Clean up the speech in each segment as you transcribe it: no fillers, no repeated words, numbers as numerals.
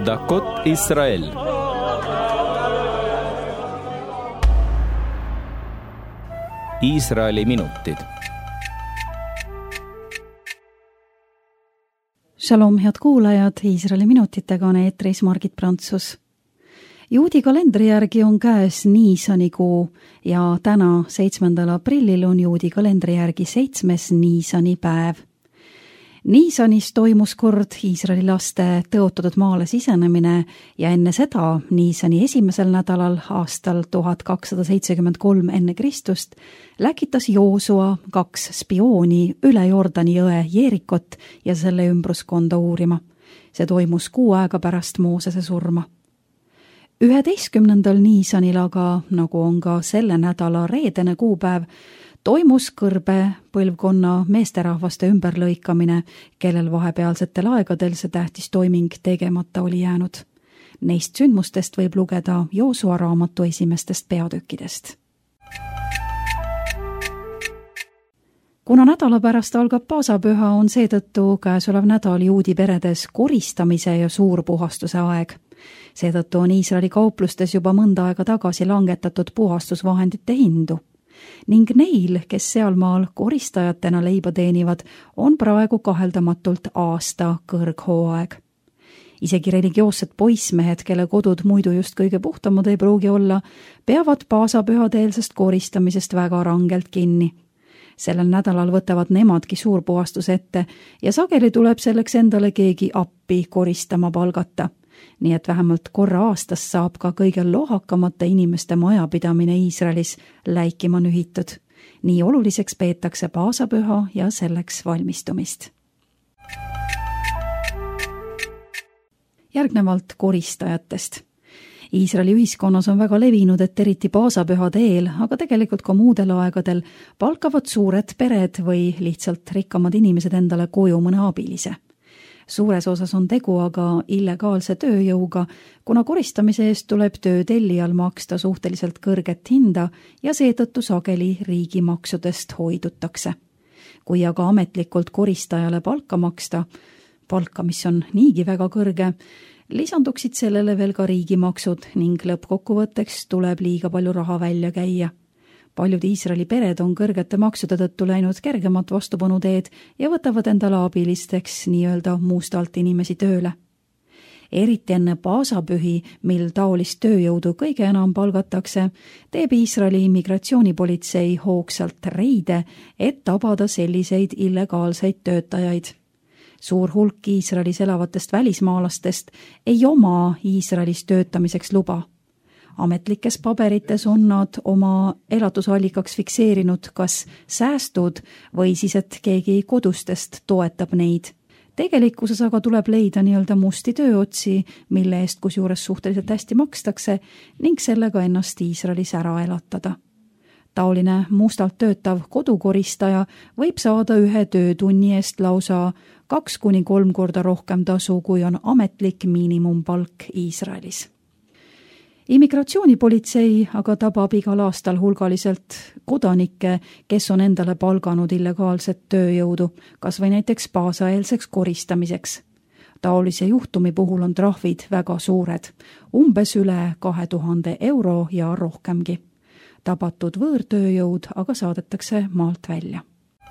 דקות ישראל. Iisraeli minutid. Shalom, head kuulajad, Iisraeli minutitega on eetris Margit Prantsus. Juudi kalendri järgi on käes Niisani kuu ja täna, 7. aprillil on juudi kalendri järgi 7. Niisani päev. Niisanis toimus kord Iisraeli laste tõotatud maale sisenemine ja enne seda, Niisani esimesel nädalal aastal 1273 enne Kristust, läkitas Joosua 2 spiooni üle Jordani jõe Jeerikot ja selle ümbruskonda uurima. See toimus 6 aega pärast Moosese surma. 11. Niisanil aga, nagu on ka selle nädala reedene kuupäev, toimus kõrbe põlvkonna meesterahvaste ümberlõikamine, kellel vahepealsetel aegadel see tähtis toiming tegemata oli jäänud. Neist sündmustest võib lugeda Joosua raamatu esimestest peatükkidest. Kuna nädala pärast algab paasapüha, on seetõttu käesolev nädal juudi peredes koristamise ja suurpuhastuse aeg. Seetõttu on Iisraeli kauplustes juba mõnda aega tagasi langetatud puhastusvahendite hindu. Ning neil, kes sealmaal koristajatena leiba teenivad, on praegu kaheldamatult aasta kõrghooaeg. Isegi religioossed poissmehed, kelle kodud muidu just kõige puhtamad ei pruugi olla, peavad paasapühadeelsest koristamisest väga rangelt kinni. Sellel nädalal võtavad nemadki suurpuhastus ette ja sageli tuleb selleks endale keegi appi koristama palgata. Nii et vähemalt korra aastas saab ka kõige lohakamate inimeste majapidamine Iisraelis läikima nühitud. Nii oluliseks peetakse paasapüha ja selleks valmistumist. Järgnevalt koristajatest. Iisraeli ühiskonnas on väga levinud, et eriti paasapühade eel, aga tegelikult ka muudel aegadel palkavad suured pered või lihtsalt rikkamad inimesed endale koju mõne abilise. Suures osas on tegu aga illegaalse tööjõuga, kuna koristamise eest tuleb töötellijal maksta suhteliselt kõrget hinda ja seetõttu sageli riigimaksudest hoidutakse. Kui aga ametlikult koristajale palka maksta, mis on niigi väga kõrge, lisanduksid sellele veel ka riigimaksud ning lõppkokkuvõtteks tuleb liiga palju raha välja käia. Paljud Iisraeli pered on kõrgete maksude tõttu läinud kergemat vastupanuteed ja võtavad endale abilisteks nii-öelda mustalt inimesi tööle. Eriti enne paasapühi, mil taolist tööjõudu kõige enam palgatakse, teeb Iisraeli immigratsioonipolitsei hoogsalt reide, et tabada selliseid illegaalseid töötajaid. Suur hulk Iisraelis elavatest välismaalastest ei oma Iisraelis töötamiseks luba. Ametlikes paberites on nad oma elatusallikaks fikseerinud kas säästud või siis, et keegi kodustest toetab neid. Tegelikkuses aga tuleb leida nii-öelda musti tööotsi, mille eest kusjuures suhteliselt hästi makstakse ning sellega ennast Iisraelis ära elatada. Taoline mustalt töötav kodukoristaja võib saada 1 töötunni eest lausa 2-3 korda rohkem tasu, kui on ametlik miinimumpalk Iisraelis. Immigratsioonipolitsei aga tabab igal aastal hulgaliselt kodanikke, kes on endale palganud illegaalset tööjõudu, kas või näiteks paasaeelseks koristamiseks. Taolise juhtumi puhul on trahvid väga suured, umbes üle 2000 euro ja rohkemgi. Tabatud võõrtööjõud aga saadetakse maalt välja.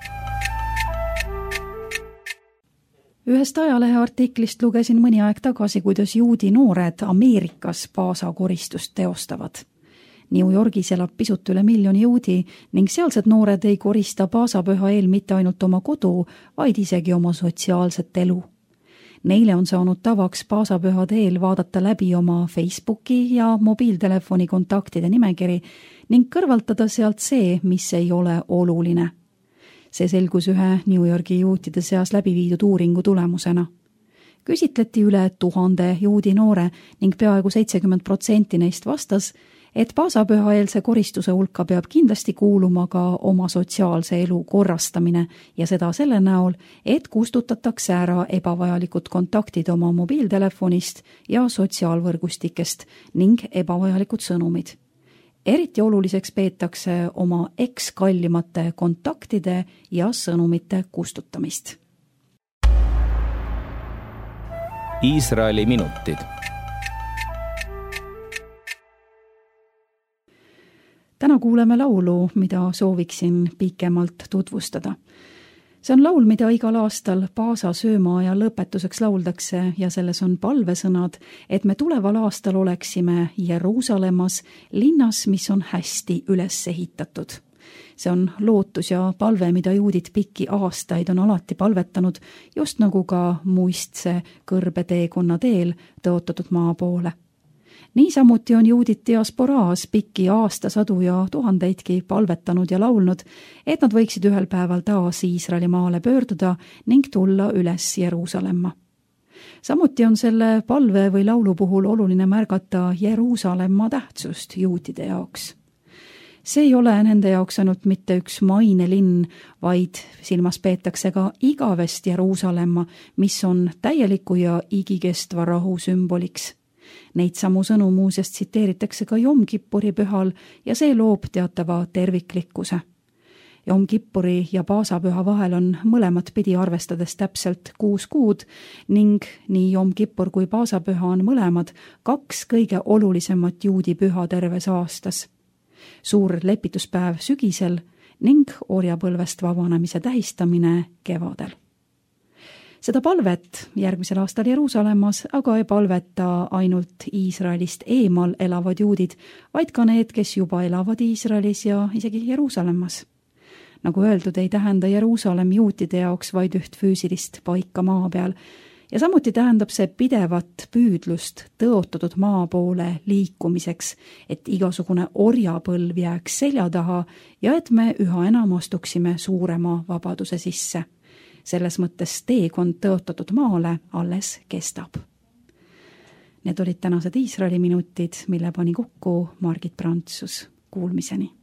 Ühest ajalehe artiklist lugesin mõni aeg tagasi, kuidas juudi noored Ameerikas paasakoristust teostavad. New Yorgis elab pisut üle 1 miljoni juudi ning sealsed noored ei korista paasapüha eel mitte ainult oma kodu, vaid isegi oma sotsiaalset elu. Neile on saanud tavaks paasapühade eel vaadata läbi oma Facebooki ja mobiiltelefoni kontaktide nimekiri ning kõrvaltada sealt see, mis ei ole oluline. See selgus ühe New Yorgi juutide seas läbi viidud uuringu tulemusena. Küsitleti üle 1000 juudi noore ning peaaegu 70% neist vastas, et paasapühaeelse koristuse hulka peab kindlasti kuuluma ka oma sotsiaalse elu korrastamine ja seda selle näol, et kustutatakse ära ebavajalikud kontaktid oma mobiiltelefonist ja sotsiaalvõrgustikest ning ebavajalikud sõnumid. Eriti oluliseks peetakse oma ekskallimate kontaktide ja sõnumite kustutamist. Iisraeli minutid. kuuleme laulu, mida sooviksin pikemalt tutvustada. See on laul, mida igal aastal Paasa söömaaja lõpetuseks lauldakse ja selles on palvesõnad, et me tuleval aastal oleksime Jeruusalemmas, linnas, mis on hästi üles ehitatud. See on lootus ja palve, mida juudid pikki aastaid on alati palvetanud, just nagu ka muistse kõrbeteekonna teel tõotatud maa poole. Niisamuti on juudid diasporaas pikki aastasadu ja tuhandeidki palvetanud ja laulnud, et nad võiksid ühel päeval taas Iisraeli maale pöörduda ning tulla üles Jeruusalemma. Samuti on selle palve või laulu puhul oluline märgata Jeruusalemma tähtsust juutide jaoks. See ei ole nende jaoks ainult mitte üks mainelinn, vaid silmas peetakse ka igavest Jeruusalemma, mis on täieliku ja igikestva rahu sümboliks. Neid samu sõnu muuseas tsiteeritakse ka Jom Kippuri pühal ja see loob teatava terviklikkuse. Jom Kippuri ja Paasapüha vahel on mõlemat pidi arvestades täpselt 6 kuud ning nii Jom Kippur kui Paasapüha on mõlemad 2 kõige olulisemat juudi püha terves aastas. Suur lepituspäev sügisel ning orjapõlvest vabanemise tähistamine kevadel. Seda palvet järgmisel aastal Jeruusalemmas aga ei palveta ainult Iisraelist eemal elavad juudid, vaid ka need, kes juba elavad Iisraelis ja isegi Jeruusalemmas. Nagu öeldud, ei tähenda Jeruusalemm juutide jaoks vaid üht füüsilist paika maa peal, ja samuti tähendab see pidevat püüdlust tõotatud maa poole liikumiseks, et igasugune orjapõlv jääks selja taha ja et me üha enam astuksime suurema vabaduse sisse. Selles mõttes teekond tõotatud maale alles kestab. Need olid tänased Iisraeli minutid, mille pani kokku Margit Prantsus. Kuulmiseni!